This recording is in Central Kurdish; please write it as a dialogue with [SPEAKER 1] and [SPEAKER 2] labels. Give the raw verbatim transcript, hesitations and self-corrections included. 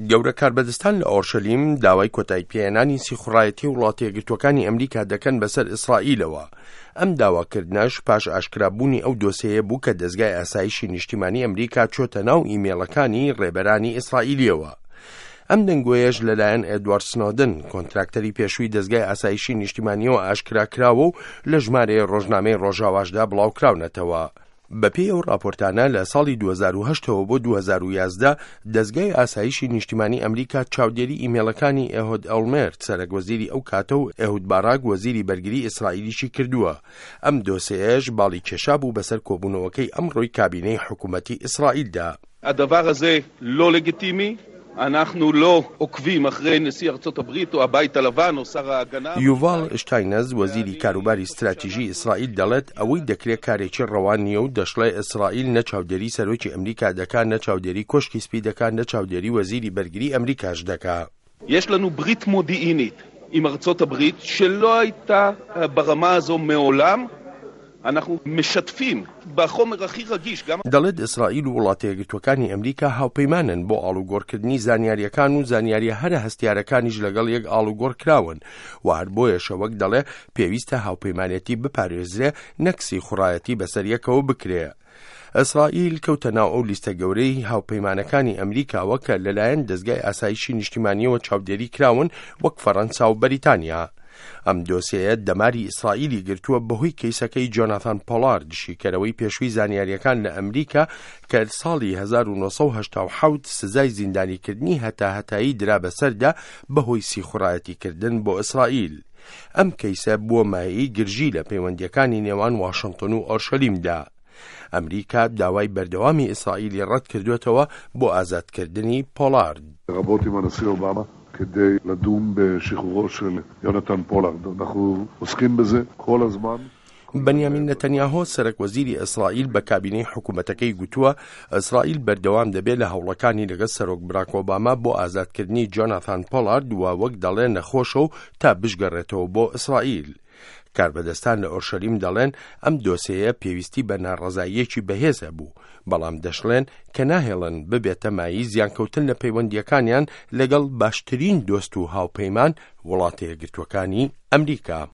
[SPEAKER 1] گەورە کاربەدەستان لە ئۆرشەلیم داوای کۆتایی پێهێنانی سیخڕایەتی وڵاتە یەکگرتووەکانی ئەمریکا دەکەن بەسەر ئیسرائیلەوە. ئەم داواکردنەش پاش ئاشکرابوونی ئەو دۆسەیە بوو کە دەزگای ئاسایشی نیشتیمانی ئەمریکا چۆتە ناو ئیمێڵەکانی ڕێبەرانی ئیسرائیلیەوە. ئەم دەنگۆیەش لەلایەن ئێدوارد سنۆدن کۆنتراکتەری پێشووی دەزگای ئاسایشی نیشتیمانیەوە ئاشکراکراوە و لە ژمارەیە ڕۆژنامەی ڕۆژاواشدا بڵاوکراونەتەوە. بەپێی ئەو راپۆرتانە لە ساڵی دوو هەزار و هەشتەوە بۆ دوو هەزار و یازدە دەزگای ئاسایشی نیشتیمانی ئەمریکا چاودێری ئیمێڵەکانی ئێهود ئەڵمێرت سەرۆکوەزیری ئەو کاتە و ئێهود باراک وەزیری بەرگری ئیسرائیلیشی کردووە. ئەم دۆسەیەش باڵی کێشا بوو بەسەر کۆبوونەوەکەی ئەمڕۆی کابینەی حکوومەتی ئیسرائیلدا.
[SPEAKER 2] הדבר הזה לא לגיטימי. אנחנו לא עוקבים אחרי נשיא ארצות הברית או הבית הלבן או שר ההגנה.
[SPEAKER 1] یوڤال شتاینەز وەزیری کاروباری استراتیژی ئیسرائیل دەڵێت ئەوەی دەکرێت کارێکی ڕەوان نییە و دەشڵێ ئیسرائیل نەچاودێری سەرۆکی ئەمریکا دەکات نەچاودێری کۆشکی سپی دەکات نەچاودێری وەزیری بەرگری ئەمریکاش دەکات.
[SPEAKER 2] יש לנו ברית מודיעינית עם ארצות הברית שלא הייתה ברמה הזו מעולם. אנחנו משתפים בחומר הכי רגיש.
[SPEAKER 1] دەڵێت ئیسرائیل و وڵاتە یەکگرتووەکانی ئەمریکا هاوپەیمانن بۆ ئاڵوگۆڕکردنی زانیاریەکان و زانیاریە هەرە هەستیارەکانیش لەگەڵ یەک ئاڵوگۆڕ کراون و هەر بۆیەشە وەک دەڵێ پێویستە هاوپەیمانێتی بپارێزرێ نەکسی خوڕایەتی بەسەر یەکەوە بکرێ. ئیسرائیل کەوتە ناو ئەو لیستە گەورەی هاوپەیمانەکانی ئەمریکاوە کە لەلایەن دەزگای ئاسایشی نیشتیمانیەوە چاودێری کراون وەک فەڕەنسا و بەریتانیا. ئەم دۆسەیە دەماری ئیسرائیلی گرتووە بەهۆی کەیسەکەی جۆناتان پۆلارد شیکەرەوەی پێشووی زانیاریەکان لە ئەمریکا کە ساڵی هەزار و نۆ سەد و هەشتا و حەوت سزای زیندانیکردنی هەتا هەتایی درا بەسەردا بەهۆی سیخوڕایەتیکردن بۆ ئیسرائیل. ئەم کەیسە بووە مایەی گرژی لە پەیوەندیەکانی نێوان واشنگتن و ئۆرشەلیمدا. ئەمریکا داوای بەردەوامی ئیسرائیلی ڕەت کردوێتەوە بۆ ئازادکردنی پۆلارد.
[SPEAKER 3] לרבות עם הנשיא אובמה כדי לדון בשחרורו של יונתן פולארד. אנחנו עוסקים בזה כל הזמן.
[SPEAKER 1] بەنیامین نەتەنیاهۆ سەرۆکوەزیری ئیسرائیل بە کابینەی حکوومەتەکەی گوتووە ئیسرائیل بەردەوام دەبێت لە هەوڵەکانی لەگەڵ سەرۆک براک ئۆباما بۆ ئازادکردنی جۆناتان پۆلارد و وەک دەڵێن نەخۆشە و تا بشگەڕێتەوە بۆ ئیسرائیل. کاربەدەستان لە ئۆرشەلیم دەڵێن ئەم دۆسەیە پێویستی بە ناڕەزاییەکی بەهێزە بوو، بەڵام دەشڵێن کە ناهێڵن ببێتە مایی زیانکەوتن لە پەیوەندیەکانیان لەگەڵ باشترین دۆست و هاوپەیمان وڵاتە یەکگرتووەکانی ئەمریکا.